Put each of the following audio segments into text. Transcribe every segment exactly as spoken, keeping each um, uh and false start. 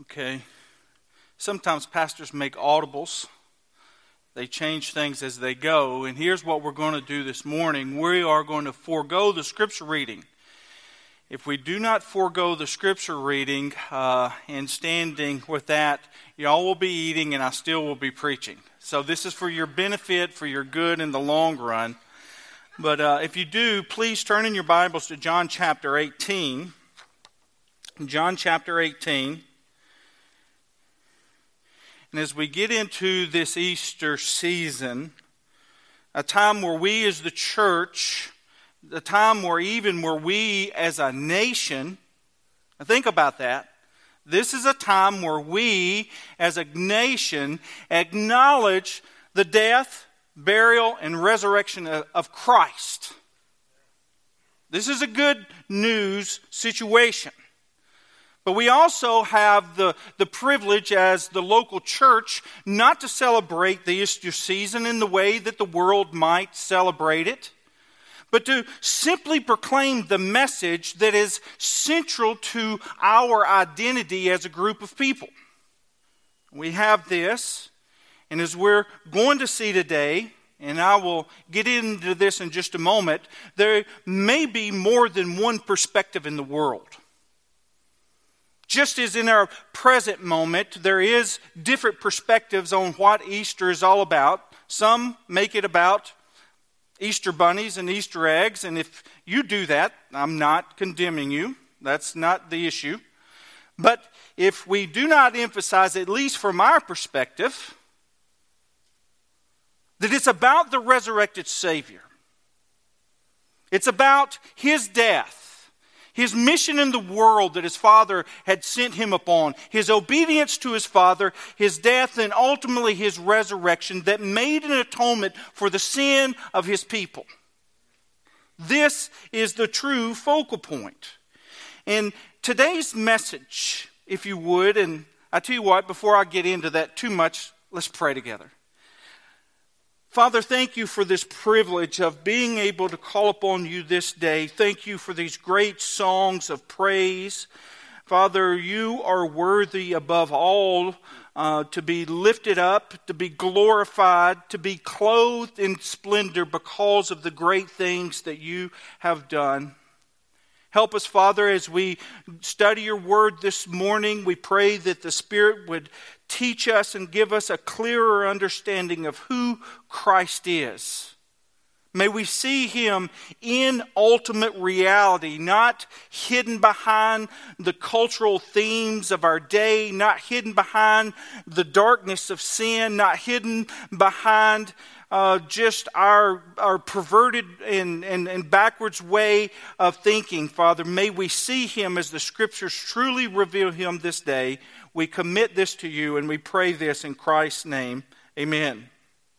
Okay. Sometimes pastors make audibles. They change things as they go. And here's what we're going to do this morning. We are going to forego the scripture reading. If we do not forego the scripture reading uh, and standing with that, y'all will be eating and I still will be preaching. So this is for your benefit, for your good in the long run. But uh, if you do, please turn in your Bibles to John chapter eighteen. John chapter eighteen. And as we get into this Easter season, a time where we as the church, a time where even where we as a nation, think about that. This is a time where we as a nation acknowledge the death, burial, and resurrection of Christ. This is a good news situation. But we also have the, the privilege as the local church not to celebrate the Easter season in the way that the world might celebrate it, but to simply proclaim the message that is central to our identity as a group of people. We have this, and as we're going to see today, and I will get into this in just a moment, there may be more than one perspective in the world. Just as in our present moment, there is different perspectives on what Easter is all about. Some make it about Easter bunnies and Easter eggs, and if you do that, I'm not condemning you. That's not the issue. But if we do not emphasize, at least from our perspective, that it's about the resurrected Savior. It's about His death. His mission in the world that His Father had sent Him upon, His obedience to His Father, His death, and ultimately His resurrection that made an atonement for the sin of His people. This is the true focal point. And today's message, if you would, and I tell you what, before I get into that too much, let's pray together. Father, thank you for this privilege of being able to call upon you this day. Thank you for these great songs of praise. Father, you are worthy above all uh, to be lifted up, to be glorified, to be clothed in splendor because of the great things that you have done. Help us, Father, as we study your word this morning. We pray that the Spirit would teach us and give us a clearer understanding of who Christ is. May we see Him in ultimate reality, not hidden behind the cultural themes of our day, not hidden behind the darkness of sin, not hidden behind Uh, just our our perverted and, and, and backwards way of thinking, Father. May we see Him as the Scriptures truly reveal Him this day. We commit this to you and we pray this in Christ's name. Amen.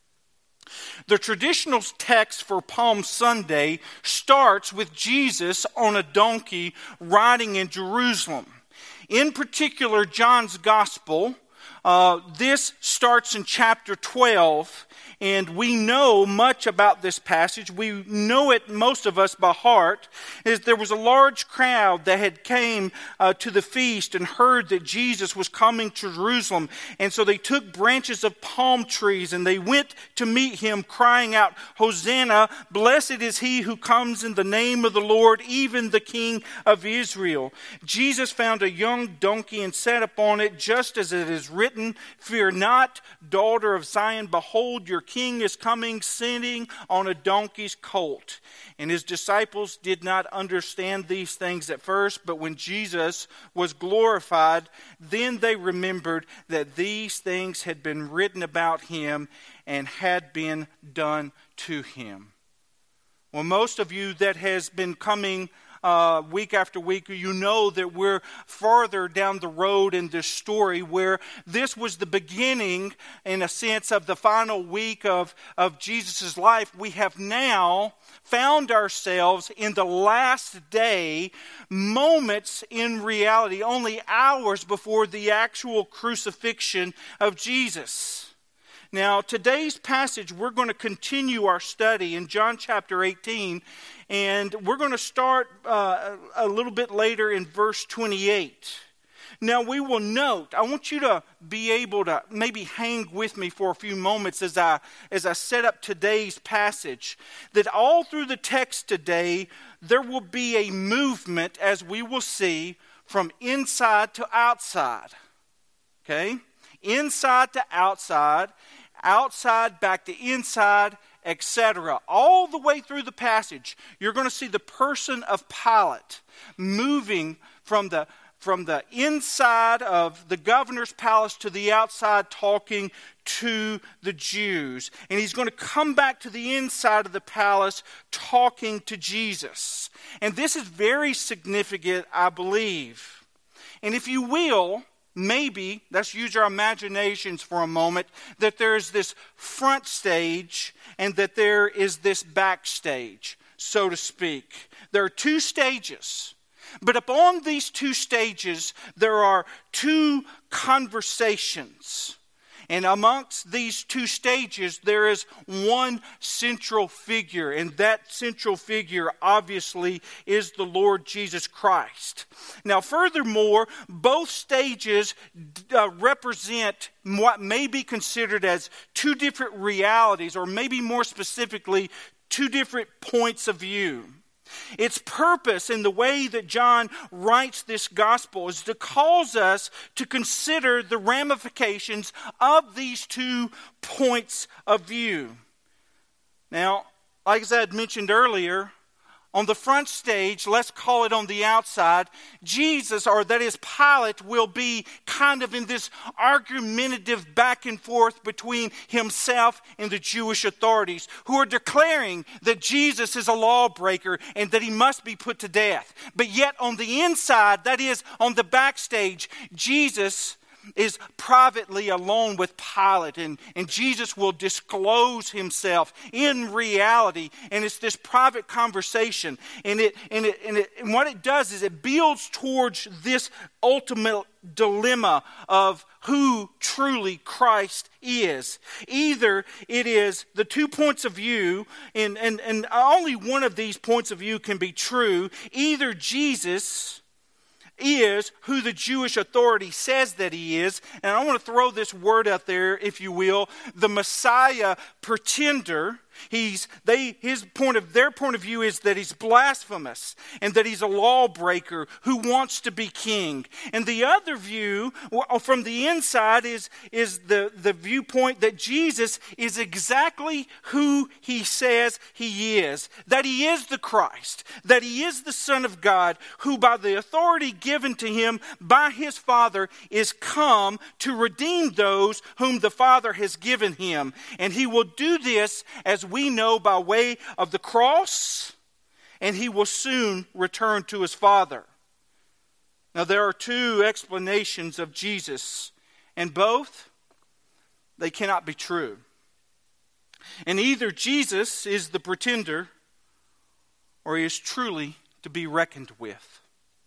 The traditional text for Palm Sunday starts with Jesus on a donkey riding in Jerusalem. In particular, John's Gospel, uh, this starts in chapter twelve. And we know much about this passage. We know it, most of us, by heart. Is there was a large crowd that had came uh, to the feast and heard that Jesus was coming to Jerusalem. And so they took branches of palm trees and they went to meet Him, crying out, "Hosanna, blessed is He who comes in the name of the Lord, even the King of Israel." Jesus found a young donkey and sat upon it, just as it is written, "Fear not, daughter of Zion, behold, your King is coming, sitting on a donkey's colt." And His disciples did not understand these things at first, but when Jesus was glorified, then they remembered that these things had been written about Him and had been done to Him. Well, most of you that has been coming Uh, week after week, you know that we're farther down the road in this story where this was the beginning, in a sense, of the final week of, of Jesus' life. We have now found ourselves in the last day, moments in reality, only hours before the actual crucifixion of Jesus. Now, today's passage, we're going to continue our study in John chapter eighteen, and we're going to start uh, a little bit later in verse twenty-eight. Now we will note, I want you to be able to maybe hang with me for a few moments as I as I set up today's passage, that all through the text today, there will be a movement, as we will see, from inside to outside. Okay? Inside to outside, outside back to inside, et cetera. All the way through the passage, you're going to see the person of Pilate moving from the from the inside of the governor's palace to the outside, talking to the Jews. And he's going to come back to the inside of the palace talking to Jesus. And this is very significant, I believe. And if you will, maybe, let's use our imaginations for a moment, that there's this front stage and that there is this backstage, so to speak. There are two stages. But upon these two stages, there are two conversations. And amongst these two stages, there is one central figure. And that central figure, obviously, is the Lord Jesus Christ. Now, furthermore, both stages uh, represent what may be considered as two different realities, or maybe more specifically, two different points of view. Its purpose in the way that John writes this gospel is to cause us to consider the ramifications of these two points of view. Now, like as I had mentioned earlier, on the front stage, let's call it on the outside, Jesus, or that is Pilate, will be kind of in this argumentative back and forth between himself and the Jewish authorities, who are declaring that Jesus is a lawbreaker and that he must be put to death. But yet on the inside, that is on the backstage, Jesus is privately alone with Pilate, and, and Jesus will disclose himself in reality, and it's this private conversation, and it and it and, it, and what it does is it builds towards this ultimate dilemma of who truly Christ is. Either it is the two points of view, and, and, and only one of these points of view can be true. Either Jesus is who the Jewish authority says that he is, and I want to throw this word out there, if you will, the Messiah pretender. He's they his point of their point of view is that he's blasphemous and that he's a lawbreaker who wants to be king. And the other view from the inside is, is the, the viewpoint that Jesus is exactly who he says he is. That he is the Christ, that he is the Son of God, who by the authority given to him by his Father is come to redeem those whom the Father has given him. And he will do this, as we know, by way of the cross, and he will soon return to his Father. Now, there are two explanations of Jesus, and both, they cannot be true. And either Jesus is the pretender, or he is truly to be reckoned with.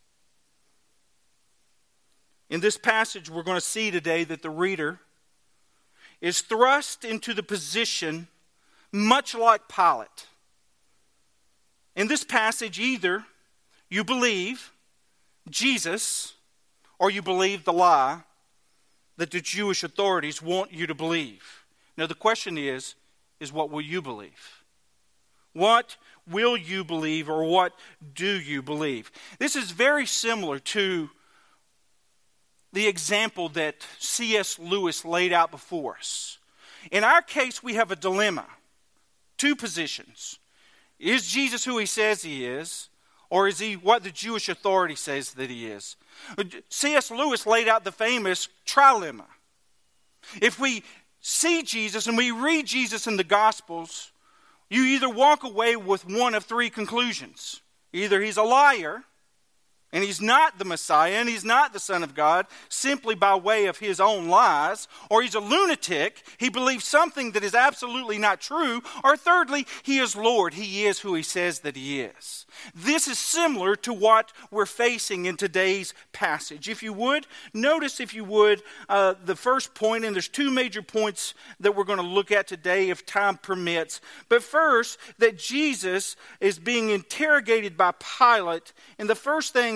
In this passage, we're going to see today that the reader is thrust into the position much like Pilate. In this passage, either you believe Jesus or you believe the lie that the Jewish authorities want you to believe. Now the question is, is what will you believe? What will you believe, or what do you believe? This is very similar to the example that C S Lewis laid out before us. In our case, we have a dilemma. Two positions. Is Jesus who he says he is, or is he what the Jewish authority says that he is? C S Lewis laid out the famous trilemma. If we see Jesus and we read Jesus in the Gospels, you either walk away with one of three conclusions. Either he's a liar, and he's not the Messiah, and he's not the Son of God, simply by way of his own lies. Or he's a lunatic, he believes something that is absolutely not true. Or thirdly, he is Lord, he is who he says that he is. This is similar to what we're facing in today's passage. If you would, notice if you would, uh, the first point, and there's two major points that we're going to look at today if time permits. But first, that Jesus is being interrogated by Pilate, and the first thing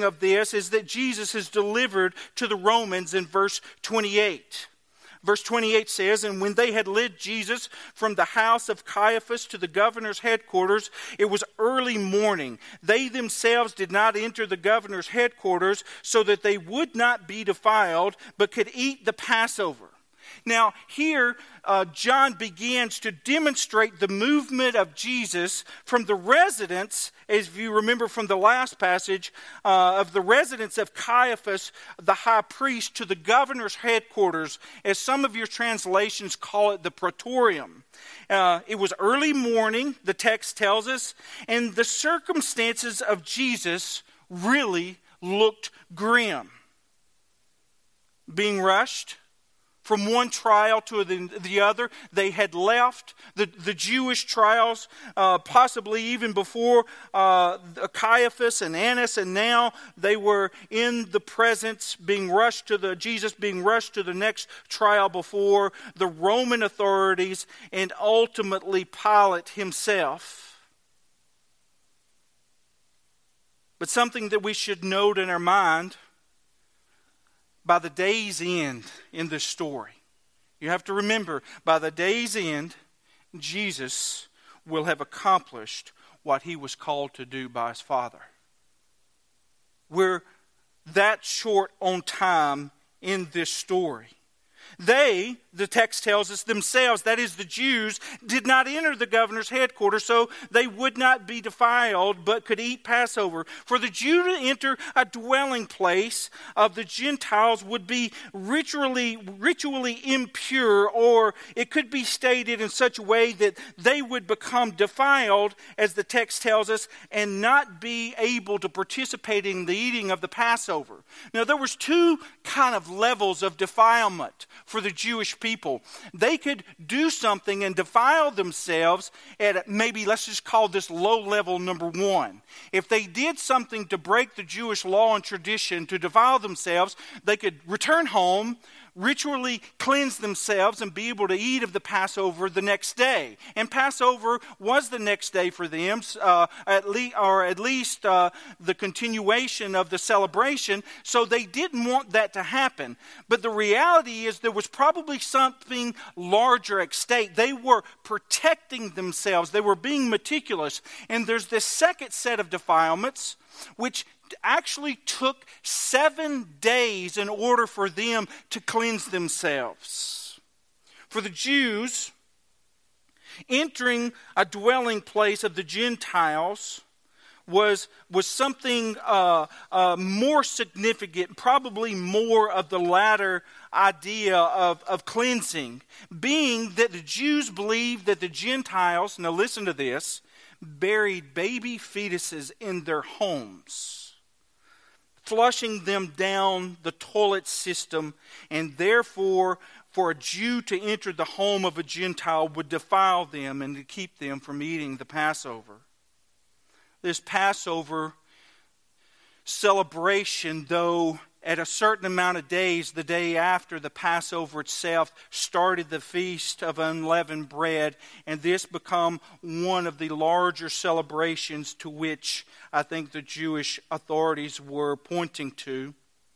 of this is that Jesus is delivered to the Romans in verse twenty-eight. Verse twenty-eight says, "And when they had led Jesus from the house of Caiaphas to the governor's headquarters, it was early morning. They themselves did not enter the governor's headquarters so that they would not be defiled, but could eat the Passover." Now, here, uh, John begins to demonstrate the movement of Jesus from the residence, as you remember from the last passage, uh, of the residence of Caiaphas, the high priest, to the governor's headquarters, as some of your translations call it, the praetorium. Uh, it was early morning, the text tells us, and the circumstances of Jesus really looked grim. Being rushed from one trial to the, the other. They had left the, the Jewish trials, uh, possibly even before uh, Caiaphas and Annas, and now they were in the presence, being rushed to the Jesus being rushed to the next trial before the Roman authorities and ultimately Pilate himself. But something that we should note in our mind, by the day's end in this story, you have to remember, by the day's end, Jesus will have accomplished what he was called to do by his Father. We're that short on time in this story. They, the text tells us, themselves, that is the Jews, did not enter the governor's headquarters, so they would not be defiled, but could eat Passover. For the Jew to enter a dwelling place of the Gentiles would be ritually, ritually impure, or it could be stated in such a way that they would become defiled, as the text tells us, and not be able to participate in the eating of the Passover. Now, there was two kind of levels of defilement for the Jewish people. They could do something and defile themselves at maybe, let's just call this low level number one. If they did something to break the Jewish law and tradition to defile themselves, they could return home, ritually cleanse themselves, and be able to eat of the Passover the next day. And Passover was the next day for them, uh, at least, or at least uh, the continuation of the celebration. So they didn't want that to happen. But the reality is there was probably something larger at stake. They were protecting themselves. They were being meticulous. And there's this second set of defilements, which actually took seven days in order for them to cleanse themselves. For the Jews, entering a dwelling place of the Gentiles was, was something uh, uh, more significant, probably more of the latter idea of, of cleansing, being that the Jews believed that the Gentiles, now listen to this, buried baby fetuses in their homes, flushing them down the toilet system, and therefore for a Jew to enter the home of a Gentile would defile them and to keep them from eating the Passover. This Passover celebration, though, at a certain amount of days, the day after the Passover itself, started the Feast of Unleavened Bread, and this became one of the larger celebrations to which I think the Jewish authorities were pointing to.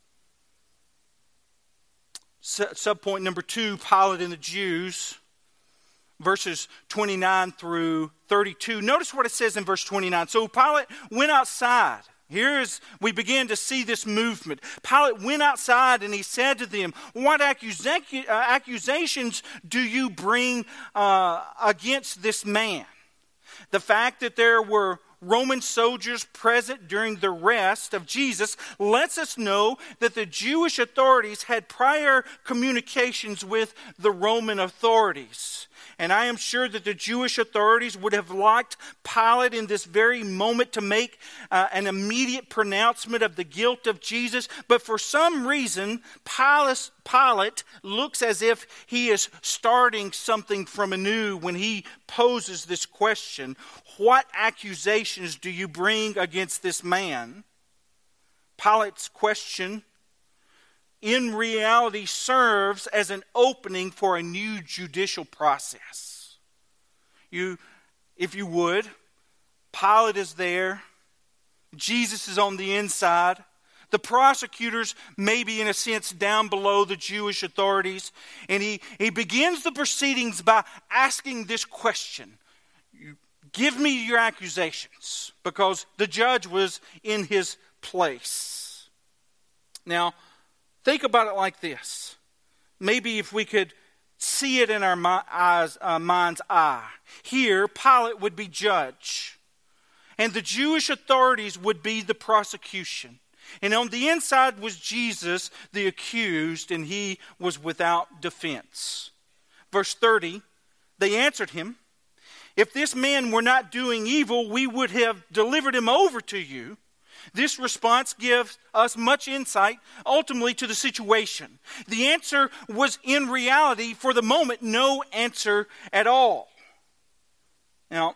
Subpoint number two, Pilate and the Jews, verses twenty-nine through thirty-two. Notice what it says in verse twenty-nine. So Pilate went outside. Here is, we begin to see this movement. Pilate went outside and he said to them, "What accusa- uh, accusations do you bring uh, against this man?" The fact that there were Roman soldiers present during the arrest of Jesus lets us know that the Jewish authorities had prior communications with the Roman authorities. And I am sure that the Jewish authorities would have liked Pilate in this very moment to make uh, an immediate pronouncement of the guilt of Jesus. But for some reason, Pilate, Pilate looks as if he is starting something from anew when he poses this question. What accusations do you bring against this man? Pilate's question in reality serves as an opening for a new judicial process. You, if you would, Pilate is there. Jesus is on the inside. The prosecutors may be, in a sense, down below the Jewish authorities. And he, he begins the proceedings by asking this question. Give me your accusations, because the judge was in his place. Now, think about it like this. Maybe if we could see it in our mi- eyes, uh, mind's eye. Here, Pilate would be judge, and the Jewish authorities would be the prosecution. And on the inside was Jesus, the accused, and he was without defense. Verse thirty, they answered him, "If this man were not doing evil, we would have delivered him over to you." This response gives us much insight ultimately to the situation. The answer was in reality, for the moment, no answer at all. Now,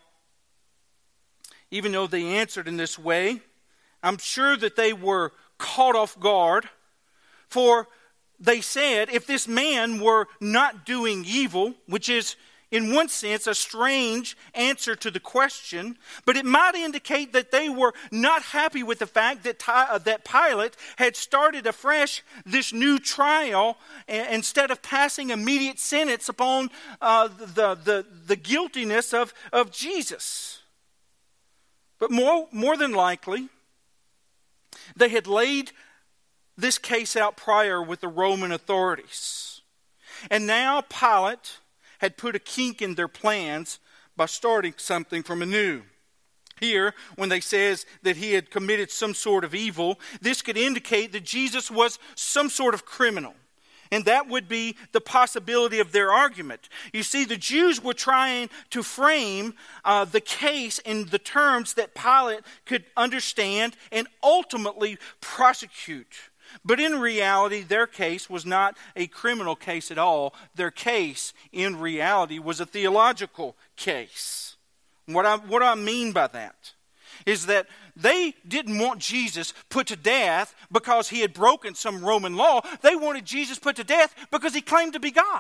even though they answered in this way, I'm sure that they were caught off guard, for they said, if this man were not doing evil, which is in one sense a strange answer to the question, but it might indicate that they were not happy with the fact that, that Pilate had started afresh this new trial instead of passing immediate sentence upon uh, the, the, the guiltiness of, of Jesus. But more, more than likely, they had laid this case out prior with the Roman authorities. And now Pilate had put a kink in their plans by starting something from anew. Here, when they says that he had committed some sort of evil, this could indicate that Jesus was some sort of criminal. And that would be the possibility of their argument. You see, the Jews were trying to frame uh, the case in the terms that Pilate could understand and ultimately prosecute. But in reality, their case was not a criminal case at all. Their case, in reality, was a theological case. What I, what I mean by that is that they didn't want Jesus put to death because he had broken some Roman law. They wanted Jesus put to death because he claimed to be God.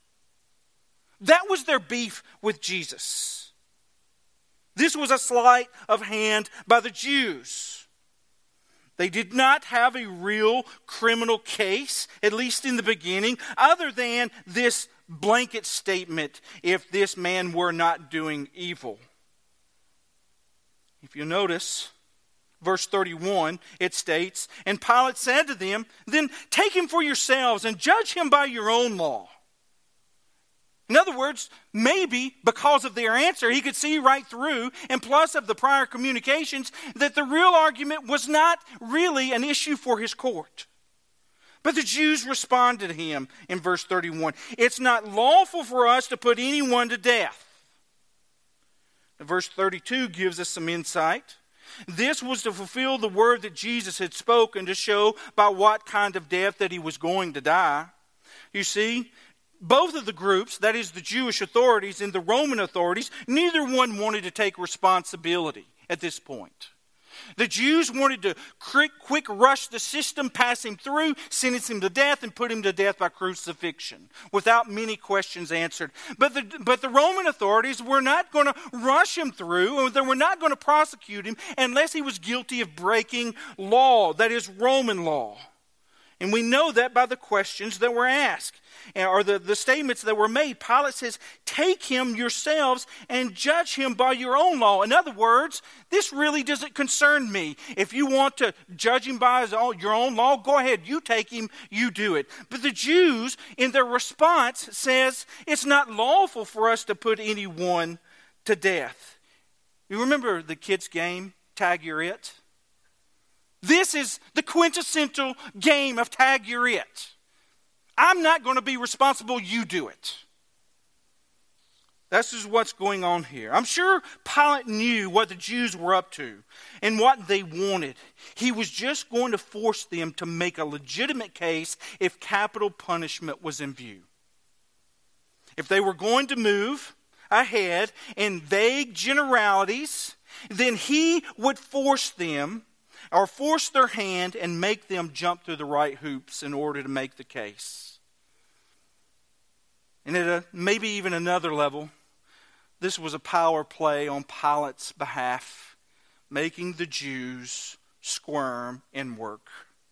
That was their beef with Jesus. This was a sleight of hand by the Jews. They did not have a real criminal case, at least in the beginning, other than this blanket statement, if this man were not doing evil. If you notice, verse thirty-one, it states, "And Pilate said to them, then take him for yourselves and judge him by your own law." In other words, maybe because of their answer, he could see right through, and plus of the prior communications, that the real argument was not really an issue for his court. But the Jews responded to him in verse thirty-one, "It's not lawful for us to put anyone to death." Verse thirty-two gives us some insight. This was to fulfill the word that Jesus had spoken, to show by what kind of death that he was going to die. You see, both of the groups, that is the Jewish authorities and the Roman authorities, neither one wanted to take responsibility at this point. The Jews wanted to quick, quick rush the system, pass him through, sentence him to death, and put him to death by crucifixion, without many questions answered. But the, but the Roman authorities were not going to rush him through, or they were not going to prosecute him unless he was guilty of breaking law, that is Roman law. And we know that by the questions that were asked, or the, the statements that were made. Pilate says, take him yourselves and judge him by your own law. In other words, this really doesn't concern me. If you want to judge him by his own, your own law, go ahead, you take him, you do it. But the Jews, in their response, says, it's not lawful for us to put anyone to death. You remember the kids' game, Tag You're It? This is the quintessential game of Tag You're It. I'm not going to be responsible, you do it. This is what's going on here. I'm sure Pilate knew what the Jews were up to and what they wanted. He was just going to force them to make a legitimate case if capital punishment was in view. If they were going to move ahead in vague generalities, then he would force them or force their hand and make them jump through the right hoops in order to make the case. And at a, maybe even another level, this was a power play on Pilate's behalf, making the Jews squirm and work.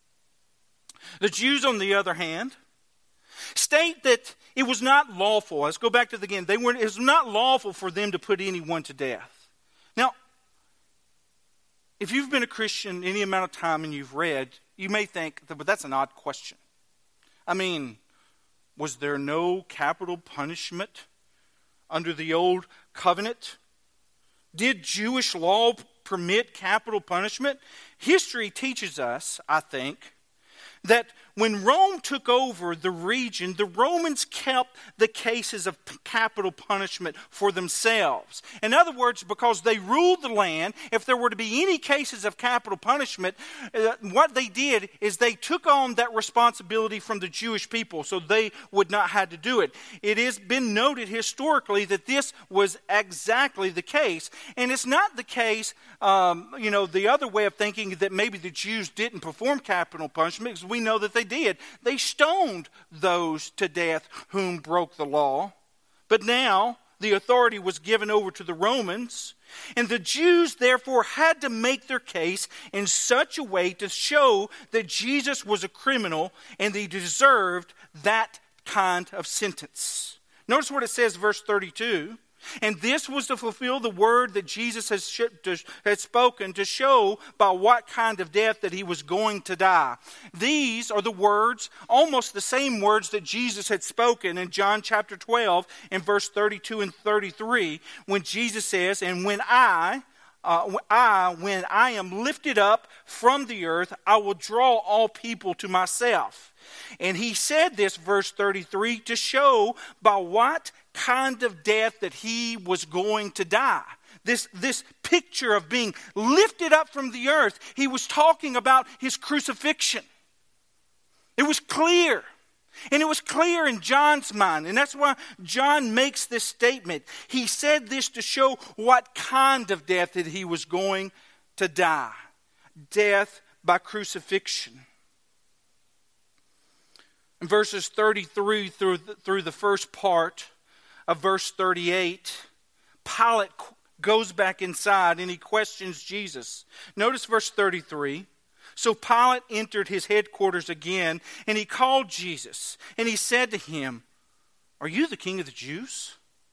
The Jews, on the other hand, state that it was not lawful. Let's go back to the again. They weren't, it was not lawful for them to put anyone to death. Now, if you've been a Christian any amount of time and you've read, you may think, but that's an odd question. I mean, was there no capital punishment under the old covenant? Did Jewish law permit capital punishment? History teaches us, I think, that when Rome took over the region, the Romans kept the cases of capital punishment for themselves. In other words, because they ruled the land, if there were to be any cases of capital punishment, uh, what they did is they took on that responsibility from the Jewish people so they would not have to do it. It has been noted historically that this was exactly the case. And it's not the case, um, you know, the other way of thinking that maybe the Jews didn't perform capital punishment, because we know that they did. They stoned those to death whom broke the law. But now the authority was given over to the Romans, and the Jews therefore had to make their case in such a way to show that Jesus was a criminal and he deserved that kind of sentence. Notice what it says, verse thirty-two. And this was to fulfill the word that Jesus has, had spoken, to show by what kind of death that he was going to die. These are the words, almost the same words that Jesus had spoken in John chapter twelve in verse thirty-two and thirty-three, when Jesus says, and when I, uh, I, when I am lifted up from the earth, I will draw all people to myself. And he said this, verse thirty-three, to show by what kind of death that he was going to die. This, this picture of being lifted up from the earth, he was talking about his crucifixion. It was clear. And it was clear in John's mind. And that's why John makes this statement. He said this to show what kind of death that he was going to die. Death by crucifixion. In verses thirty-three through the, through the first part of verse thirty-eight, Pilate goes back inside and he questions Jesus. Notice verse thirty-three. So Pilate entered his headquarters again, and he called Jesus, and he said to him, "Are you the king of the Jews?"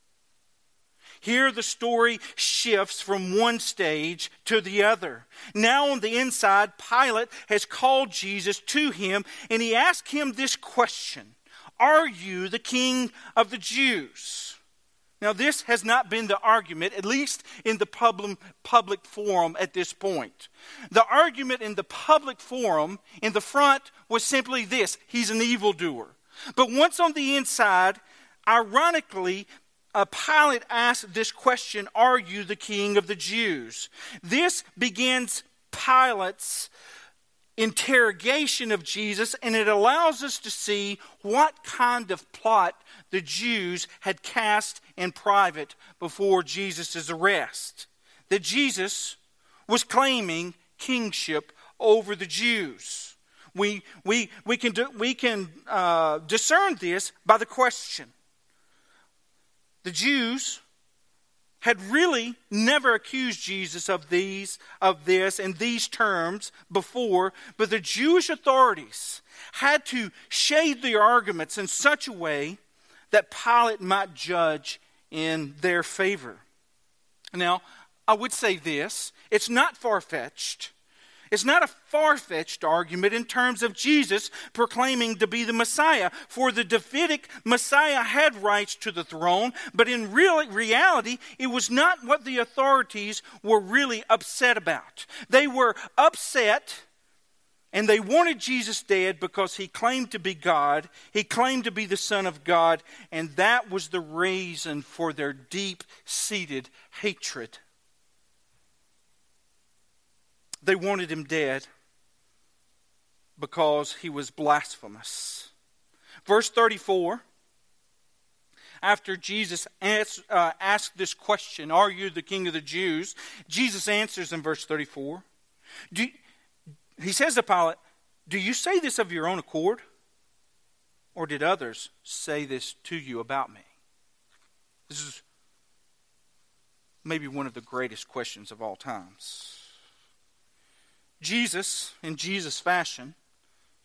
Here the story shifts from one stage to the other. Now on the inside, Pilate has called Jesus to him, and he asked him this question: "Are you the king of the Jews?" Now this has not been the argument, at least in the public, public forum at this point. The argument in the public forum in the front was simply this: he's an evildoer. But once on the inside, ironically, Uh, Pilate asked this question, "Are you the king of the Jews?" This begins Pilate's interrogation of Jesus, and it allows us to see what kind of plot the Jews had cast in private before Jesus' arrest. That Jesus was claiming kingship over the Jews. We, we, we can, do, we can uh, discern this by the question. The Jews had really never accused Jesus of these, of this in these terms before, but the Jewish authorities had to shade the arguments in such a way that Pilate might judge in their favor. Now, I would say this: it's not far-fetched. It's not a far-fetched argument in terms of Jesus proclaiming to be the Messiah. For the Davidic Messiah had rights to the throne, but in real reality, it was not what the authorities were really upset about. They were upset and they wanted Jesus dead because he claimed to be God. He claimed to be the Son of God, and that was the reason for their deep-seated hatred. They wanted him dead because he was blasphemous. Verse thirty-four, after Jesus asked, uh, asked this question, "Are you the king of the Jews?" Jesus answers in verse thirty-four. Do, he says to Pilate, "Do you say this of your own accord? Or did others say this to you about me?" This is maybe one of the greatest questions of all times. Jesus, in Jesus' fashion,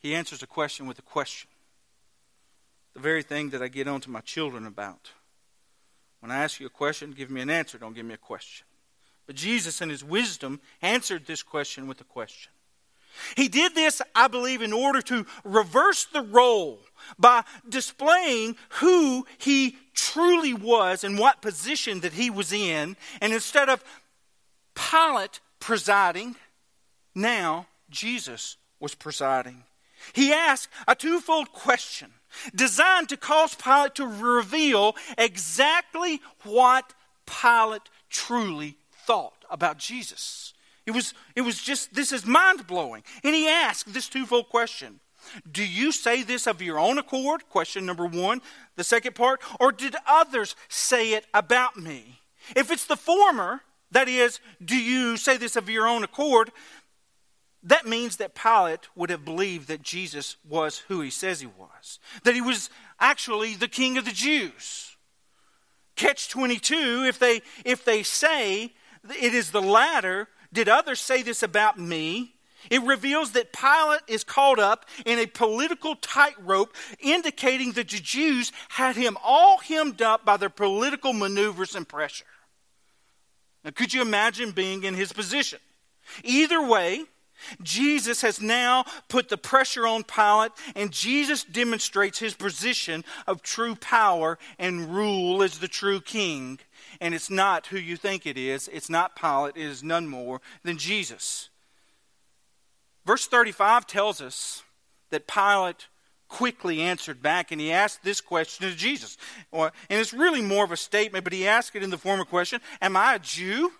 He answers a question with a question. The very thing that I get on to my children about. When I ask you a question, give me an answer. Don't give me a question. But Jesus, in his wisdom, answered this question with a question. He did this, I believe, in order to reverse the role by displaying who he truly was and what position that he was in. And instead of Pilate presiding, now Jesus was presiding. He asked a twofold question designed to cause Pilate to reveal exactly what Pilate truly thought about Jesus. It was, it was just, this is mind-blowing. And he asked this twofold question. Do you say this of your own accord? Question number one. The second part, or did others say it about me? If it's the former, that is, do you say this of your own accord? That means that Pilate would have believed that Jesus was who he says he was. That he was actually the king of the Jews. Catch twenty-two, if they, if they say it is the latter, did others say this about me? It reveals that Pilate is caught up in a political tightrope, indicating that the Jews had him all hemmed up by their political maneuvers and pressure. Now, could you imagine being in his position? Either way, Jesus has now put the pressure on Pilate, and Jesus demonstrates his position of true power and rule as the true king. And it's not who you think it is. It's not Pilate. It is none more than Jesus. Verse thirty-five tells us that Pilate quickly answered back, and he asked this question to Jesus. And it's really more of a statement, but he asked it in the form of a question. Am I a Jew?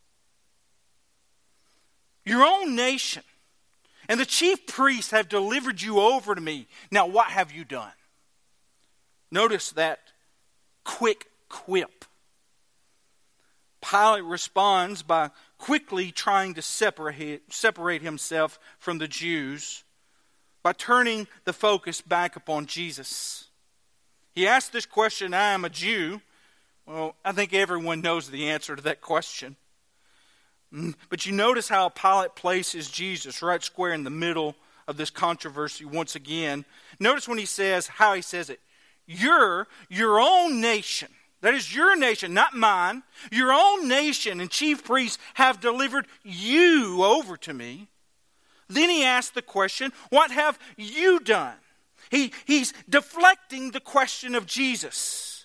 Your own nation and the chief priests have delivered you over to me. Now what have you done? Notice that quick quip. Pilate responds by quickly trying to separate, separate himself from the Jews by turning the focus back upon Jesus. He asked this question, I am a Jew. Well, I think everyone knows the answer to that question. But you notice how Pilate places Jesus right square in the middle of this controversy once again. Notice when he says, how he says it. You're your own nation. That is your nation, not mine. Your own nation and chief priests have delivered you over to me. Then he asked the question, what have you done? He, he's deflecting the question of Jesus.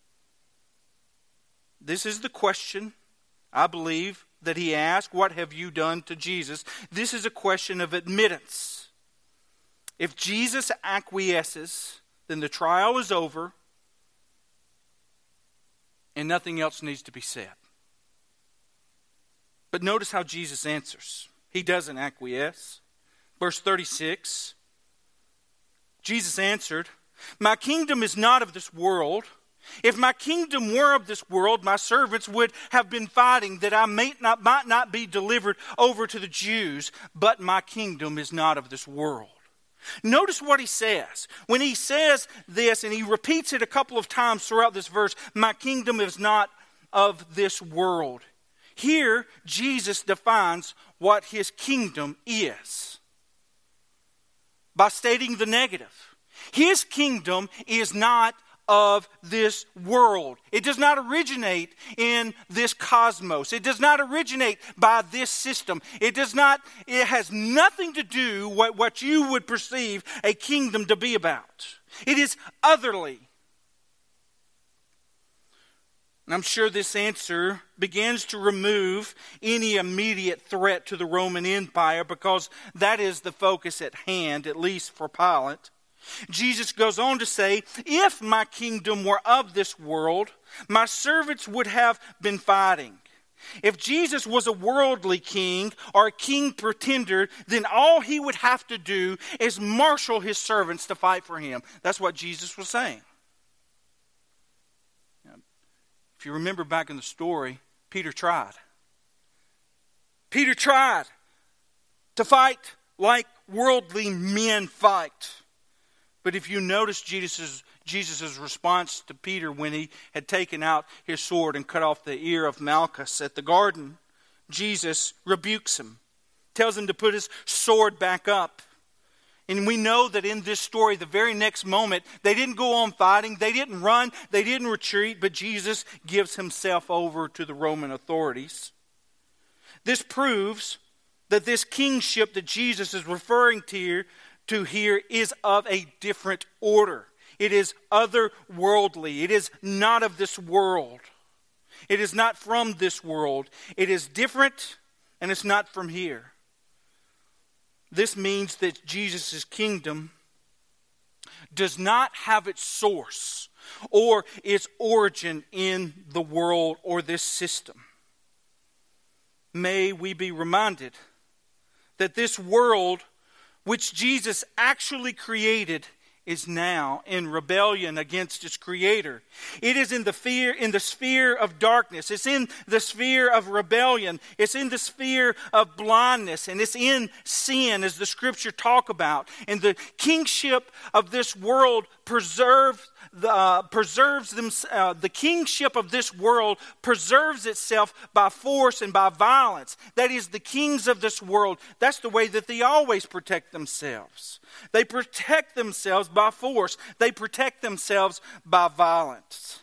This is the question, I believe, that he asked, what have you done to Jesus? This is a question of admittance. If Jesus acquiesces, then the trial is over and nothing else needs to be said. But notice how Jesus answers. He doesn't acquiesce. Verse thirty-six, Jesus answered, my kingdom is not of this world. If my kingdom were of this world, my servants would have been fighting that I may not, might not be delivered over to the Jews, but my kingdom is not of this world. Notice what he says. When he says this, and he repeats it a couple of times throughout this verse, my kingdom is not of this world. Here, Jesus defines what his kingdom is by stating the negative. His kingdom is not of this world. It does not originate in this cosmos. It does not originate by this system. It does not, it has nothing to do with what you would perceive a kingdom to be about. It is otherly. And I'm sure this answer begins to remove any immediate threat to the Roman Empire, because that is the focus at hand, at least for Pilate. Jesus goes on to say, if my kingdom were of this world, my servants would have been fighting. If Jesus was a worldly king or a king pretender, then all he would have to do is marshal his servants to fight for him. That's what Jesus was saying. Now, if you remember back in the story, Peter tried. Peter tried to fight like worldly men fight. But if you notice Jesus' Jesus' response to Peter when he had taken out his sword and cut off the ear of Malchus at the garden, Jesus rebukes him, tells him to put his sword back up. And we know that in this story, the very next moment, they didn't go on fighting, they didn't run, they didn't retreat, but Jesus gives himself over to the Roman authorities. This proves that this kingship that Jesus is referring to here, to here is of a different order. It is otherworldly. It is not of this world. It is not from this world. It is different, and it's not from here. This means that Jesus' kingdom does not have its source or its origin in the world or this system. May we be reminded that this world which Jesus actually created is now in rebellion against its creator. It is in the fear, in the sphere of darkness. It's in the sphere of rebellion. It's in the sphere of blindness. And it's in sin, as the scripture talk about. And the kingship of this world preserves the uh, preserves them. Uh, the kingship of this world preserves itself by force and by violence. That is, the kings of this world. That's the way that they always protect themselves. They protect themselves by force. They protect themselves by violence.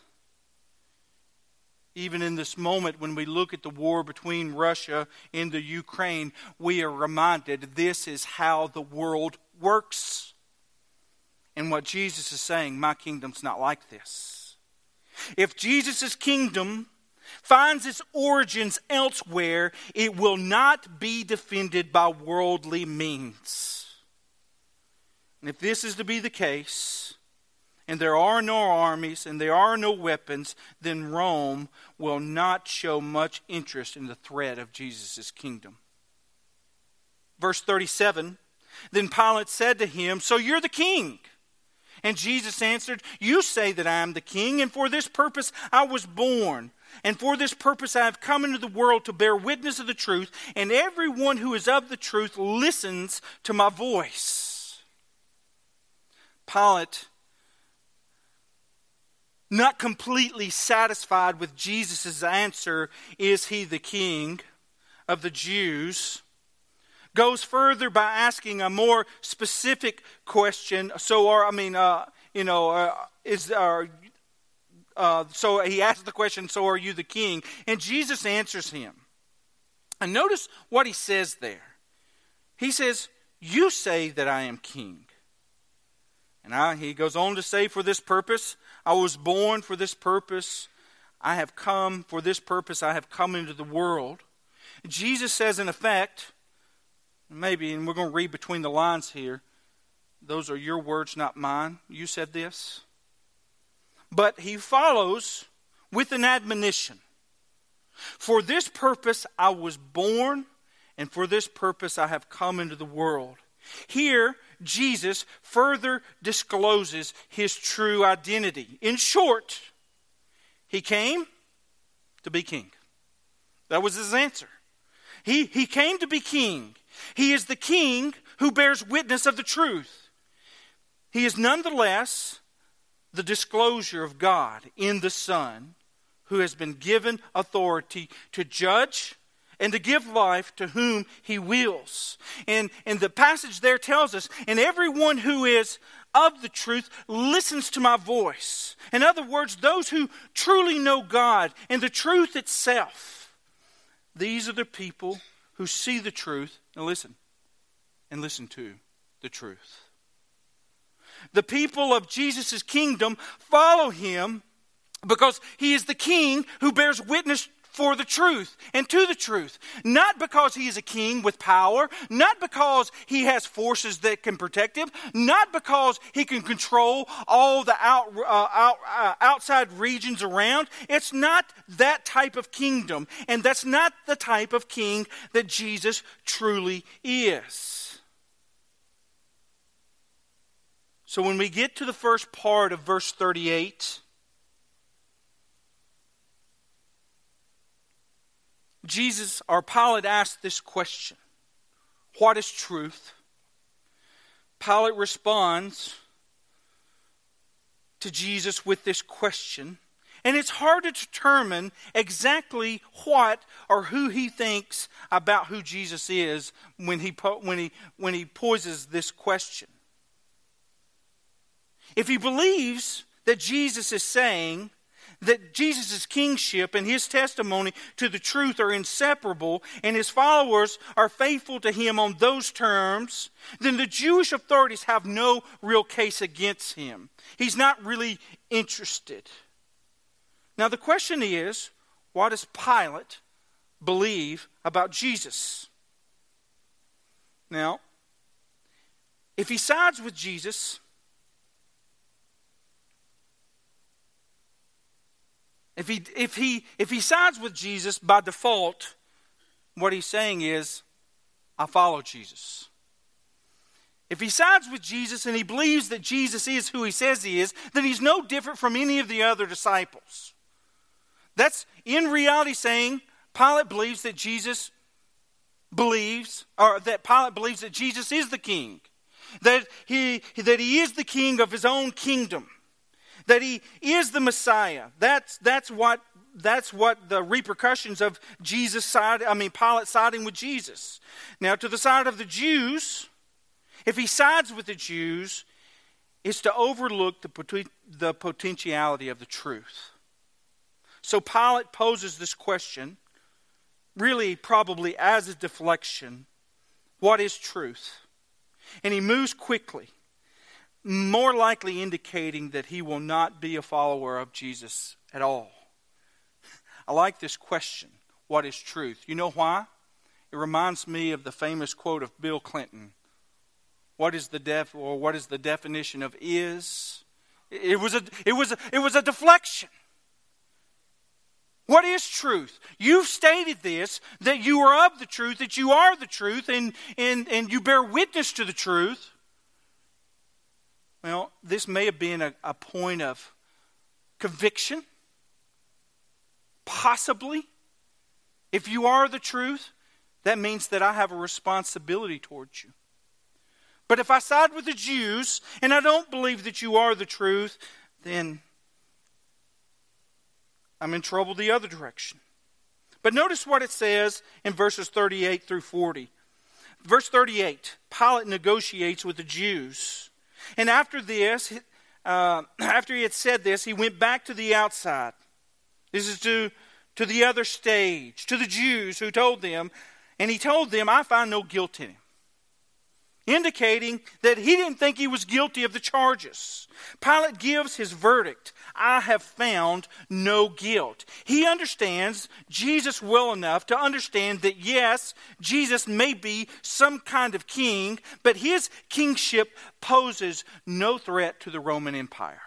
Even in this moment, when we look at the war between Russia and the Ukraine, we are reminded this is how the world works. And what Jesus is saying, my kingdom's not like this. If Jesus' kingdom finds its origins elsewhere, it will not be defended by worldly means. And if this is to be the case, and there are no armies and there are no weapons, then Rome will not show much interest in the threat of Jesus' kingdom. Verse thirty-seven, then Pilate said to him, "So you're the king?" And Jesus answered, "You say that I am the king, and for this purpose I was born. And for this purpose I have come into the world to bear witness of the truth, and everyone who is of the truth listens to my voice." Pilate, not completely satisfied with Jesus' answer, "Is he the king of the Jews?" goes further by asking a more specific question. So, are I mean, uh, you know, uh, is uh, uh, so he asks the question, "So are you the king?" And Jesus answers him. And notice what he says there. He says, "You say that I am king." And I, he goes on to say, "For this purpose I was born, for this purpose I have come, for this purpose I have come into the world." Jesus says, in effect, maybe, and we're going to read between the lines here, those are your words, not mine. You said this. But he follows with an admonition. "For this purpose I was born, and for this purpose I have come into the world." Here, Jesus further discloses his true identity. In short, he came to be king. That was his answer. He, he came to be king. He is the king who bears witness of the truth. He is nonetheless the disclosure of God in the Son, who has been given authority to judge and to give life to whom he wills. And, and the passage there tells us, "And everyone who is of the truth listens to my voice." In other words, those who truly know God and the truth itself, these are the people who see the truth and listen, and listen to the truth. The people of Jesus' kingdom follow him because he is the king who bears witness for the truth and to the truth. Not because he is a king with power, not because he has forces that can protect him, not because he can control all the out, uh, out, uh, outside regions around. It's not that type of kingdom, and that's not the type of king that Jesus truly is. So when we get to the first part of verse thirty-eight, Jesus, or Pilate, asked this question: "What is truth?" Pilate responds to Jesus with this question, And it's hard to determine exactly what or who he thinks about who Jesus is when he, po- when he, when he poses this question. If he believes that Jesus is saying that Jesus' kingship and his testimony to the truth are inseparable and his followers are faithful to him on those terms, then the Jewish authorities have no real case against him. He's not really interested. Now the question is, what does Pilate believe about Jesus? Now, if he sides with Jesus, If he, if he, if he sides with Jesus by default, what he's saying is, I follow Jesus. If he sides with Jesus and he believes that Jesus is who he says he is, then he's no different from any of the other disciples. That's in reality saying Pilate believes that Jesus believes, or that Pilate believes that Jesus is the king. That he, that he is the king of his own kingdom. That he is the Messiah. That's that's what that's what the repercussions of Jesus side. I mean Pilate siding with Jesus. Now to the side of the Jews, if he sides with the Jews, it's to overlook the the potentiality of the truth. So Pilate poses this question, really probably as a deflection: what is truth? And he moves quickly, more likely indicating that he will not be a follower of Jesus at all. I like this question, what is truth? You know why? It reminds me of the famous quote of Bill Clinton. What is the def or what is the definition of is? It was a it was a, it was a deflection. What is truth? You've stated this, that you are of the truth, that you are the truth, and, and, and you bear witness to the truth. Well, this may have been a, a point of conviction. Possibly. If you are the truth, that means that I have a responsibility towards you. But if I side with the Jews, and I don't believe that you are the truth, then I'm in trouble the other direction. But notice what it says in verses thirty-eight through forty. Verse thirty-eight, Pilate negotiates with the Jews. And after this, uh, after he had said this, he went back to the outside. This is to, to the other stage, to the Jews who told them, and he told them, I find no guilt in him. Indicating that he didn't think he was guilty of the charges. Pilate gives his verdict. I have found no guilt. He understands Jesus well enough to understand that yes, Jesus may be some kind of king, but his kingship poses no threat to the Roman Empire.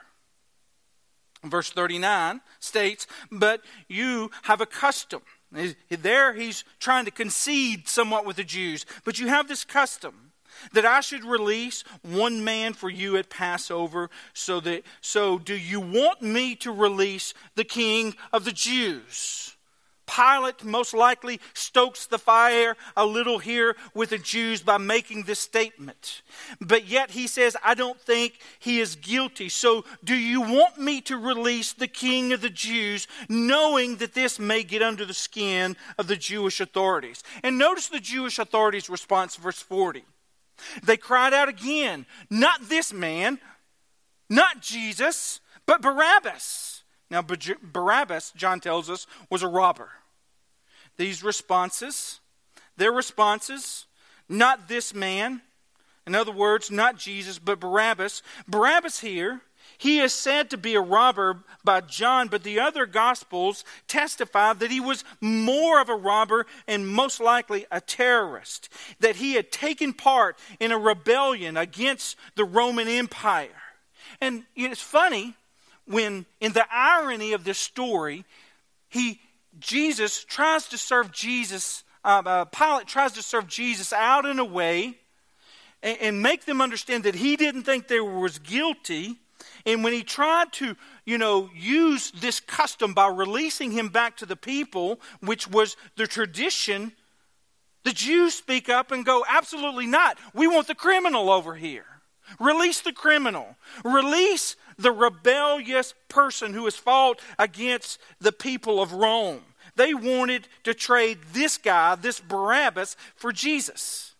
Verse thirty-nine states, but you have a custom. There he's trying to concede somewhat with the Jews. But you have this custom that I should release one man for you at Passover. So that so do you want me to release the king of the Jews? Pilate most likely stokes the fire a little here with the Jews by making this statement. But yet he says, I don't think he is guilty. So do you want me to release the king of the Jews, knowing that this may get under the skin of the Jewish authorities? And notice the Jewish authorities' response, verse forty. They cried out again, not this man, not Jesus, but Barabbas. Now Barabbas, John tells us, was a robber. These responses, their responses, not this man, in other words, not Jesus, but Barabbas. Barabbas here, he is said to be a robber by John, but the other Gospels testify that he was more of a robber and most likely a terrorist. That he had taken part in a rebellion against the Roman Empire. And it's funny when, in the irony of this story, he Jesus tries to serve Jesus, uh, uh, Pilate tries to serve Jesus out in a way and, and make them understand that he didn't think they were was guilty. And when he tried to, you know, use this custom by releasing him back to the people, which was the tradition, the Jews speak up and go, absolutely not. We want the criminal over here. Release the criminal. Release the rebellious person who has fought against the people of Rome. They wanted to trade this guy, this Barabbas, for Jesus.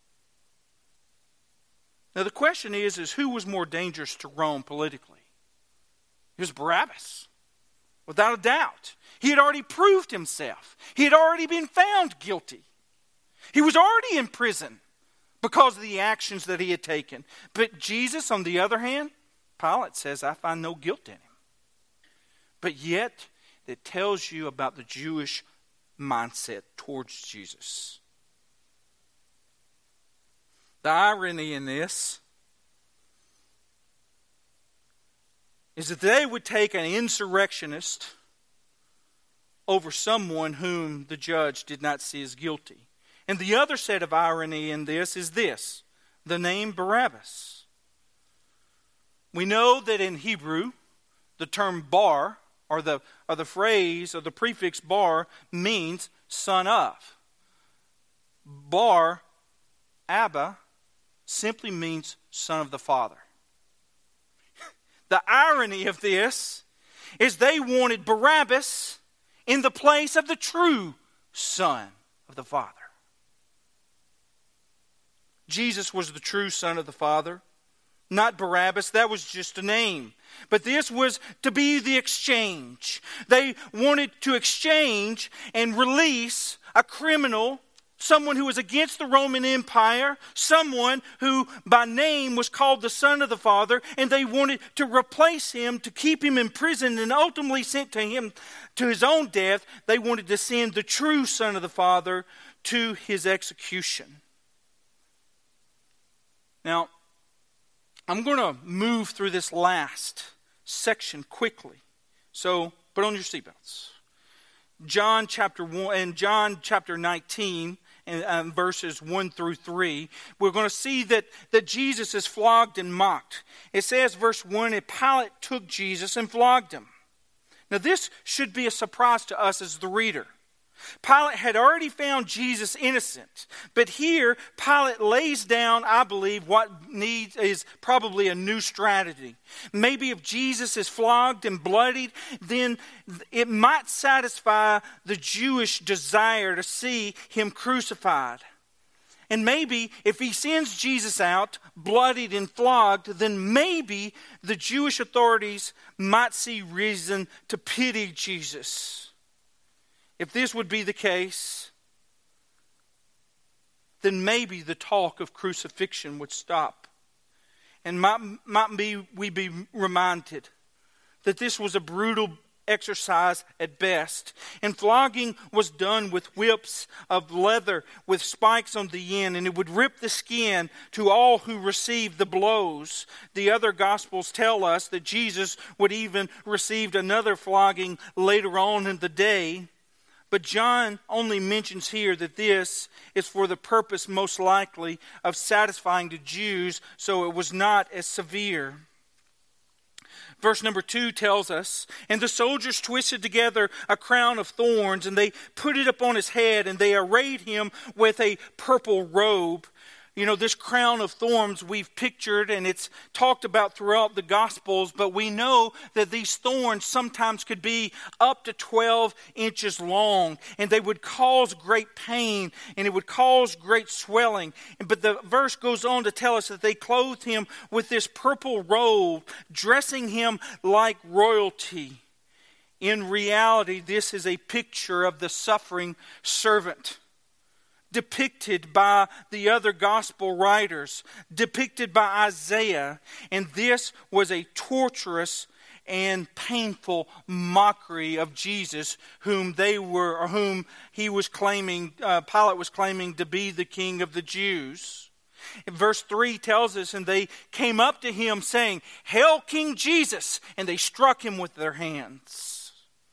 Now the question is, is who was more dangerous to Rome politically? It was Barabbas, without a doubt. He had already proved himself. He had already been found guilty. He was already in prison because of the actions that he had taken. But Jesus, on the other hand, Pilate says, I find no guilt in him. But yet, it tells you about the Jewish mindset towards Jesus. The irony in this is that they would take an insurrectionist over someone whom the judge did not see as guilty. And the other set of irony in this is this, the name Barabbas. We know that in Hebrew, the term bar, or the, or the phrase, or the prefix bar, means son of. Bar, Abba, simply means son of the Father. The irony of this is they wanted Barabbas in the place of the true Son of the Father. Jesus was the true Son of the Father, not Barabbas. That was just a name. But this was to be the exchange. They wanted to exchange and release a criminal, someone who was against the Roman Empire, someone who by name was called the Son of the Father, and they wanted to replace him, to keep him in prison, and ultimately sent to him to his own death. They wanted to send the true Son of the Father to his execution. Now, I'm going to move through this last section quickly. So, put on your seatbelts. John chapter one and John chapter nineteen and um, verses one through three, we're going to see that, that Jesus is flogged and mocked. It says, verse one, and Pilate took Jesus and flogged him. Now this should be a surprise to us as the reader. Pilate had already found Jesus innocent, but here Pilate lays down, I believe, what needs is probably a new strategy. Maybe if Jesus is flogged and bloodied, then it might satisfy the Jewish desire to see him crucified. And maybe if he sends Jesus out, bloodied and flogged, then maybe the Jewish authorities might see reason to pity Jesus. If this would be the case, then maybe the talk of crucifixion would stop. And might, might be, we be reminded that this was a brutal exercise at best. And flogging was done with whips of leather with spikes on the end, and it would rip the skin to all who received the blows. The other Gospels tell us that Jesus would even receive another flogging later on in the day. But John only mentions here that this is for the purpose most likely of satisfying the Jews, so it was not as severe. Verse number two tells us, and the soldiers twisted together a crown of thorns, and they put it upon his head, and they arrayed him with a purple robe. You know, this crown of thorns we've pictured, and it's talked about throughout the Gospels, but we know that these thorns sometimes could be up to twelve inches long, and they would cause great pain, and it would cause great swelling. But the verse goes on to tell us that they clothed him with this purple robe, dressing him like royalty. In reality, this is a picture of the suffering servant, depicted by the other gospel writers, depicted by Isaiah. And this was a torturous and painful mockery of Jesus, whom they were, or whom he was claiming, uh, Pilate was claiming to be the King of the Jews. And verse three tells us, and they came up to him saying, "Hail King Jesus!" And they struck him with their hands.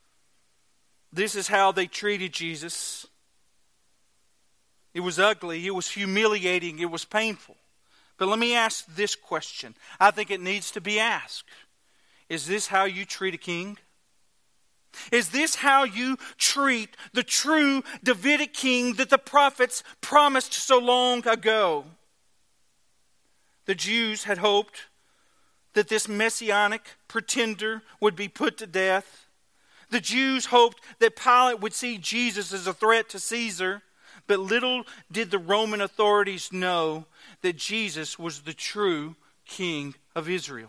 This is how they treated Jesus. It was ugly, it was humiliating, it was painful. But let me ask this question. I think it needs to be asked. Is this how you treat a king? Is this how you treat the true Davidic king that the prophets promised so long ago? The Jews had hoped that this messianic pretender would be put to death. The Jews hoped that Pilate would see Jesus as a threat to Caesar. But little did the Roman authorities know that Jesus was the true King of Israel.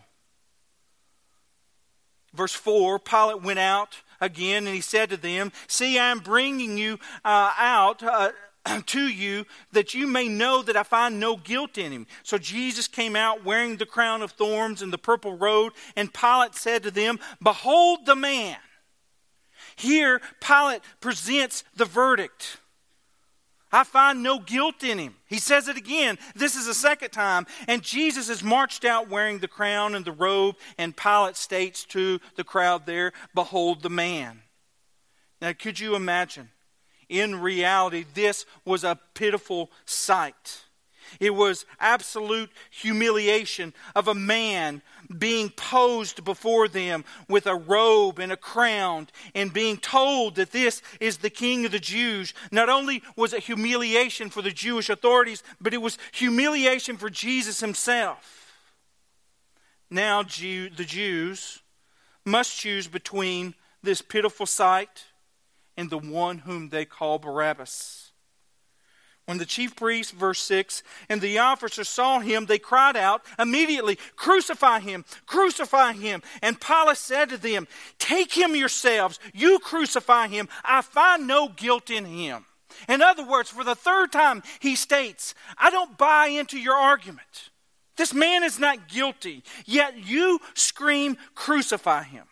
Verse four, Pilate went out again and he said to them, "See, I am bringing you uh, out uh, to you that you may know that I find no guilt in him." So Jesus came out wearing the crown of thorns and the purple robe, and Pilate said to them, "Behold the man." Here Pilate presents the verdict. I find no guilt in him. He says it again. This is the second time. And Jesus is marched out wearing the crown and the robe, and Pilate states to the crowd there, "Behold the man." Now, could you imagine? In reality, this was a pitiful sight. It was absolute humiliation of a man being posed before them with a robe and a crown and being told that this is the King of the Jews. Not only was it humiliation for the Jewish authorities, but it was humiliation for Jesus himself. Now Jew, the Jews must choose between this pitiful sight and the one whom they call Barabbas. When the chief priests, verse six, and the officers saw him, they cried out immediately, "Crucify him, crucify him." And Pilate said to them, "Take him yourselves, you crucify him. I find no guilt in him." In other words, for the third time, he states, I don't buy into your argument. This man is not guilty, yet you scream, "Crucify him."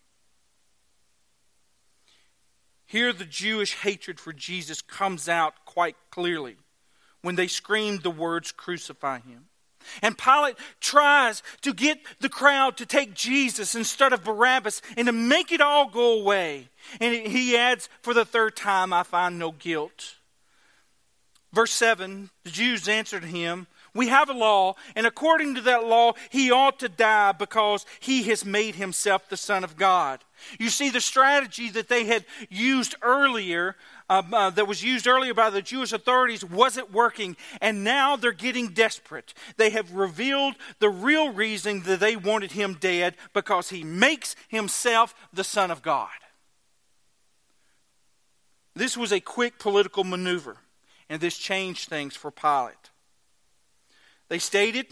Here the Jewish hatred for Jesus comes out quite clearly when they screamed the words, "Crucify him." And Pilate tries to get the crowd to take Jesus instead of Barabbas and to make it all go away. And he adds, for the third time, "I find no guilt." Verse seven, the Jews answered him, "We have a law, and according to that law, he ought to die because he has made himself the Son of God." You see, the strategy that they had used earlier, uh, uh, that was used earlier by the Jewish authorities, wasn't working. And now they're getting desperate. They have revealed the real reason that they wanted him dead, because he makes himself the Son of God. This was a quick political maneuver, and this changed things for Pilate. They stated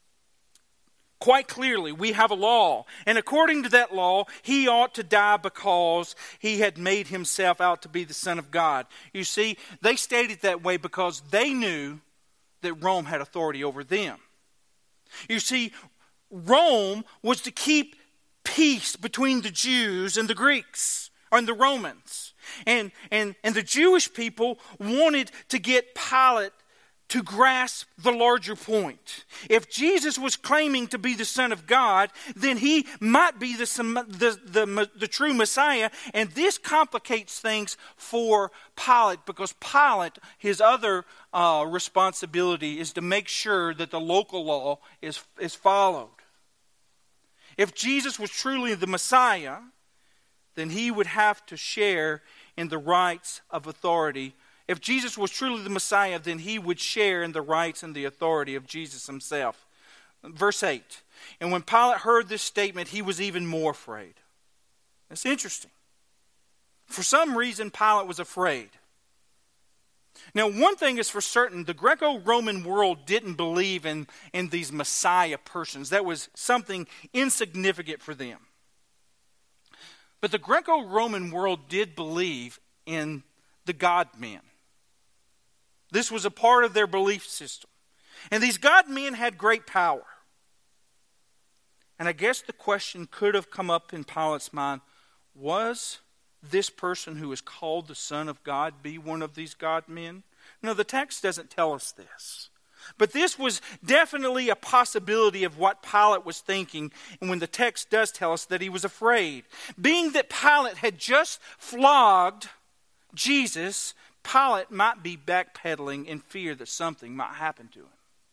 quite clearly, we have a law, and according to that law, he ought to die because he had made himself out to be the Son of God. You see, they stated that way because they knew that Rome had authority over them. You see, Rome was to keep peace between the Jews and the Greeks, and the Romans. And, and, and the Jewish people wanted to get Pilate to grasp the larger point. If Jesus was claiming to be the Son of God, then he might be the, the, the, the true Messiah. And this complicates things for Pilate, because Pilate, his other uh, responsibility is to make sure that the local law is, is followed. If Jesus was truly the Messiah, then he would have to share in the rights of authority. If Jesus was truly the Messiah, then he would share in the rights and the authority of Jesus himself. Verse eight, and when Pilate heard this statement, he was even more afraid. That's interesting. For some reason, Pilate was afraid. Now, one thing is for certain, the Greco-Roman world didn't believe in, in these Messiah persons. That was something insignificant for them. But the Greco-Roman world did believe in the God-men. This was a part of their belief system. And these God-men had great power. And I guess the question could have come up in Pilate's mind, was this person who is called the Son of God be one of these God-men? No, the text doesn't tell us this. But this was definitely a possibility of what Pilate was thinking, and when the text does tell us that he was afraid. Being that Pilate had just flogged Jesus, Pilate might be backpedaling in fear that something might happen to him.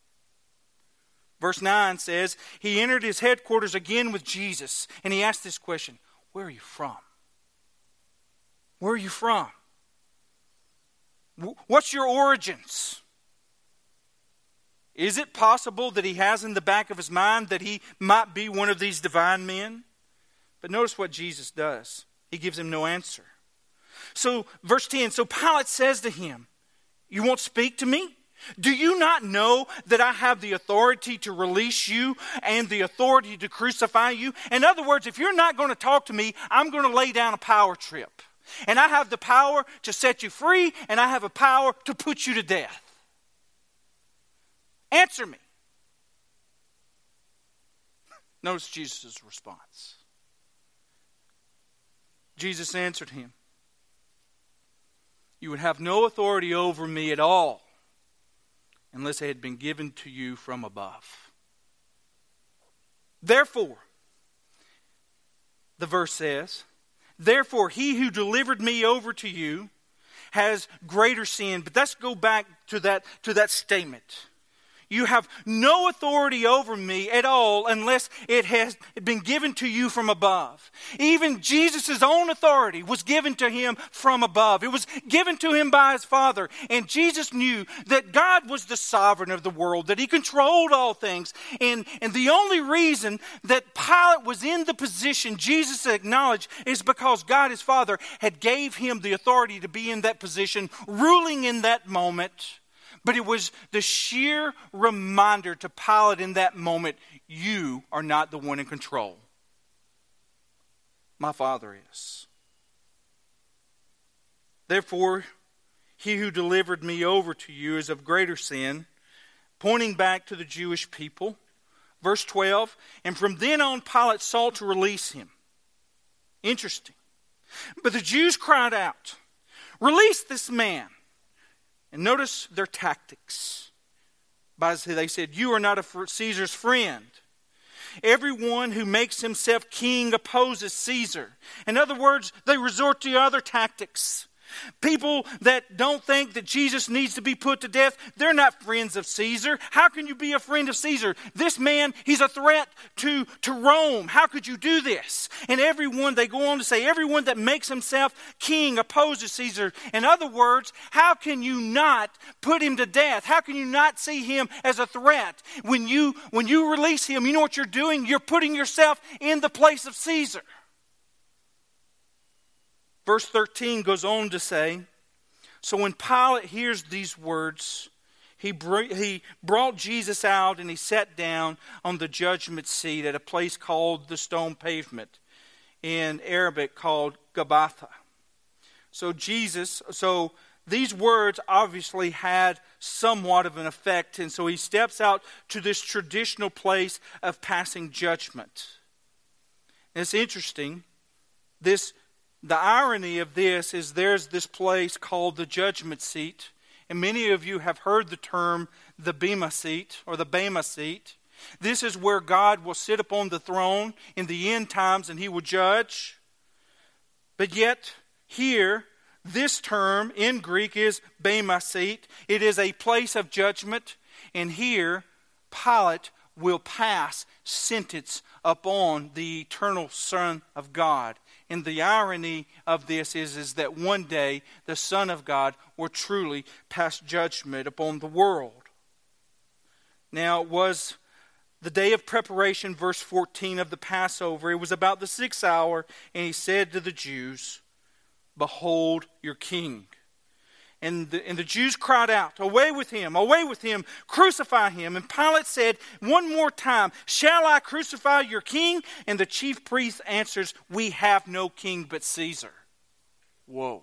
Verse nine says, he entered his headquarters again with Jesus, and he asked this question, where are you from? Where are you from? What's your origins? Is it possible that he has in the back of his mind that he might be one of these divine men? But notice what Jesus does. He gives him no answer. So, verse ten, so Pilate says to him, you won't speak to me? Do you not know that I have the authority to release you and the authority to crucify you? In other words, if you're not going to talk to me, I'm going to lay down a power trip. And I have the power to set you free, and I have a power to put you to death. Answer me. Notice Jesus' response. Jesus answered him, you would have no authority over me at all unless it had been given to you from above. Therefore, the verse says, therefore he who delivered me over to you has greater sin. But let's go back to that, to that statement. You have no authority over me at all unless it has been given to you from above. Even Jesus' own authority was given to him from above. It was given to him by his Father. And Jesus knew that God was the sovereign of the world, that he controlled all things. And, and the only reason that Pilate was in the position Jesus acknowledged is because God, his Father, had gave him the authority to be in that position, ruling in that moment. But it was the sheer reminder to Pilate in that moment, you are not the one in control. My Father is. Therefore, he who delivered me over to you is of greater sin, pointing back to the Jewish people. Verse twelve, and from then on Pilate sought to release him. Interesting. But the Jews cried out, release this man. And notice their tactics. They said, you are not a Caesar's friend. Everyone who makes himself king opposes Caesar. In other words, they resort to other tactics. People that don't think that Jesus needs to be put to death, they're not friends of Caesar. How can you be a friend of Caesar? This man, he's a threat to, to Rome. How could you do this? And everyone, they go on to say, everyone that makes himself king opposes Caesar. In other words, how can you not put him to death? How can you not see him as a threat? When you, when you release him, you know what you're doing? You're putting yourself in the place of Caesar. Verse thirteen goes on to say, so when Pilate hears these words, he, br- he brought Jesus out and he sat down on the judgment seat at a place called the Stone Pavement, in Arabic called Gabbatha. So Jesus, so these words obviously had somewhat of an effect, and so he steps out to this traditional place of passing judgment. And it's interesting, this The irony of this is there's this place called the judgment seat. And many of you have heard the term the Bema seat or the Bema seat. This is where God will sit upon the throne in the end times and he will judge. But yet here, this term in Greek is Bema seat. It is a place of judgment. And here, Pilate will pass sentence upon the eternal Son of God. And the irony of this is, is that one day the Son of God will truly pass judgment upon the world. Now it was the day of preparation, verse fourteen of the Passover. It was about the sixth hour, and he said to the Jews, behold your king. And the, and the Jews cried out, away with him, away with him, crucify him. And Pilate said one more time, shall I crucify your king? And the chief priest answers, we have no king but Caesar. Whoa.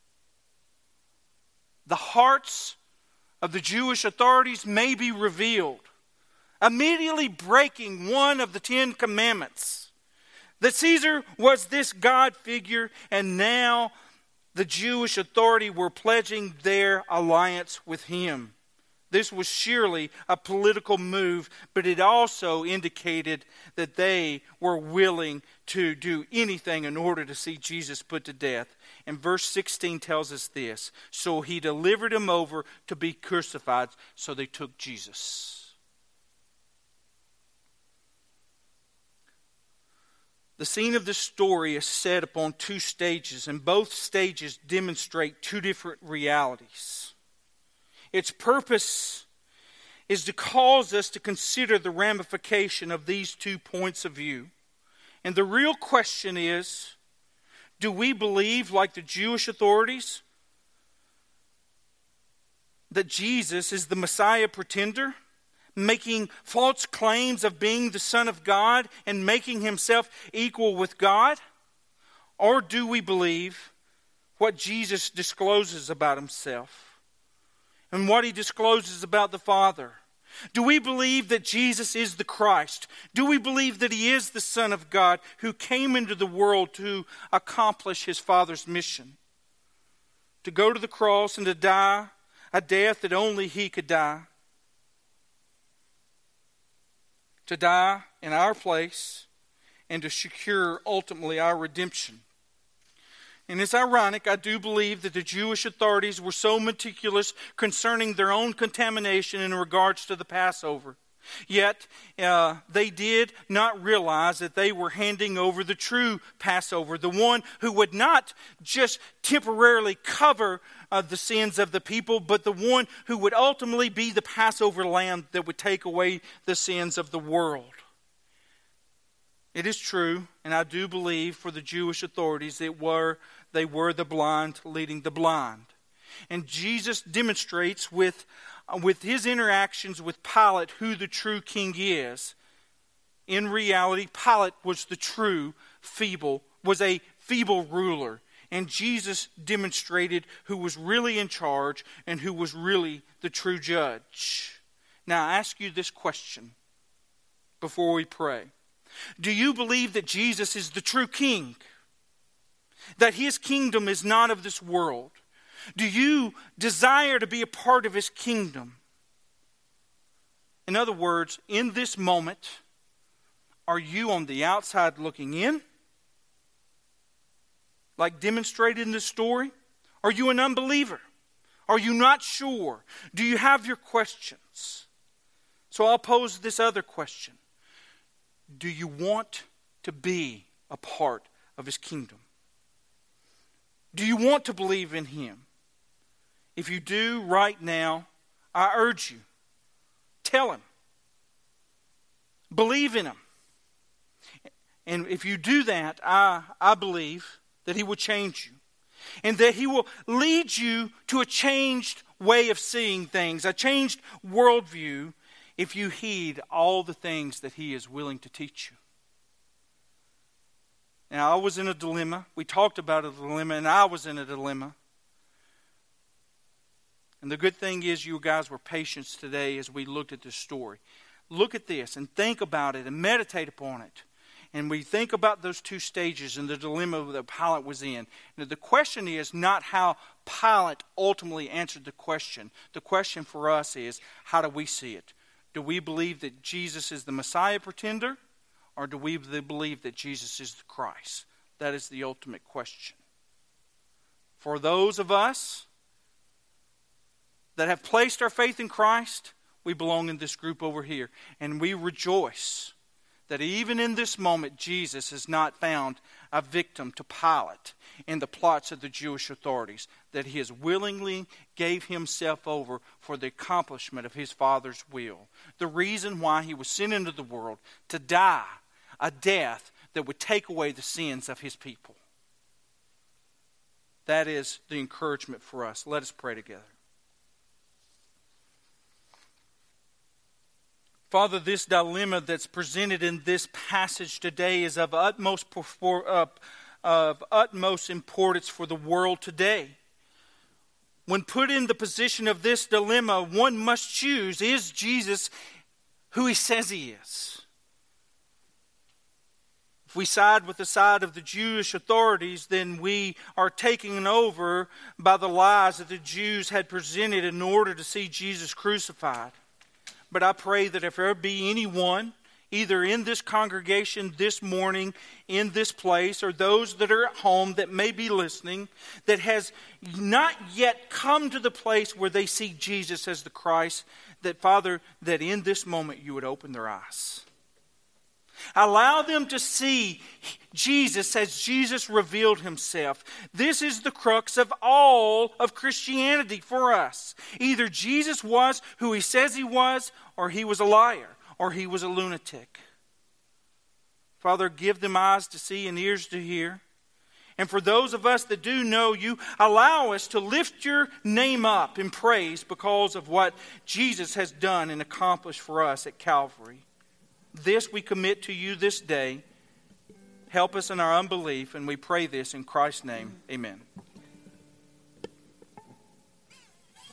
The hearts of the Jewish authorities may be revealed, immediately breaking one of the Ten Commandments. That Caesar was this God figure, and now the Jewish authority were pledging their alliance with him. This was surely a political move, but it also indicated that they were willing to do anything in order to see Jesus put to death. And verse sixteen tells us this. So he delivered him over to be crucified, so they took Jesus. The scene of this story is set upon two stages, and both stages demonstrate two different realities. Its purpose is to cause us to consider the ramification of these two points of view. And the real question is, do we believe, like the Jewish authorities, that Jesus is the Messiah pretender, making false claims of being the Son of God and making himself equal with God? Or do we believe what Jesus discloses about himself and what he discloses about the Father? Do we believe that Jesus is the Christ? Do we believe that he is the Son of God who came into the world to accomplish his Father's mission? To go to the cross and to die a death that only he could die. To die in our place and to secure ultimately our redemption. And it's ironic, I do believe that the Jewish authorities were so meticulous concerning their own contamination in regards to the Passover. Yet, uh, they did not realize that they were handing over the true Passover, the one who would not just temporarily cover uh, the sins of the people, but the one who would ultimately be the Passover lamb that would take away the sins of the world. It is true, and I do believe for the Jewish authorities, it were they were the blind leading the blind. And Jesus demonstrates with, with his interactions with Pilate who the true king is. In reality, Pilate was the true feeble, was a feeble ruler. And Jesus demonstrated who was really in charge and who was really the true judge. Now, I ask you this question before we pray. Do you believe that Jesus is the true king? That his kingdom is not of this world? Do you desire to be a part of his kingdom? In other words, in this moment, are you on the outside looking in? Like demonstrated in this story? Are you an unbeliever? Are you not sure? Do you have your questions? So I'll pose this other question. Do you want to be a part of his kingdom? Do you want to believe in him? If you do right now, I urge you, tell him. Believe in him. And if you do that, I, I believe that he will change you. And that he will lead you to a changed way of seeing things, a changed worldview, if you heed all the things that he is willing to teach you. Now, I was in a dilemma. We talked about a dilemma, and I was in a dilemma. And the good thing is you guys were patient today as we looked at this story. Look at this and think about it and meditate upon it. And we think about those two stages and the dilemma that Pilate was in. Now, the question is not how Pilate ultimately answered the question. The question for us is, how do we see it? Do we believe that Jesus is the Messiah pretender? Or do we believe that Jesus is the Christ? That is the ultimate question. For those of us that have placed our faith in Christ, we belong in this group over here. And we rejoice that even in this moment, Jesus has not found a victim to Pilate in the plots of the Jewish authorities, that he has willingly gave himself over for the accomplishment of his Father's will. The reason why he was sent into the world, to die a death that would take away the sins of his people. That is the encouragement for us. Let us pray together. Father, this dilemma that's presented in this passage today is of utmost, of utmost importance for the world today. When put in the position of this dilemma, one must choose, is Jesus who he says he is? If we side with the side of the Jewish authorities, then we are taken over by the lies that the Jews had presented in order to see Jesus crucified. But I pray that if there be anyone, either in this congregation this morning, in this place, or those that are at home that may be listening, that has not yet come to the place where they see Jesus as the Christ, that, Father, that in this moment you would open their eyes. Allow them to see Jesus as Jesus revealed himself. This is the crux of all of Christianity for us. Either Jesus was who he says he was, or he was a liar, or he was a lunatic. Father, give them eyes to see and ears to hear. And for those of us that do know you, allow us to lift your name up in praise because of what Jesus has done and accomplished for us at Calvary. This we commit to you this day. Help us in our unbelief, and we pray this in Christ's name. Amen.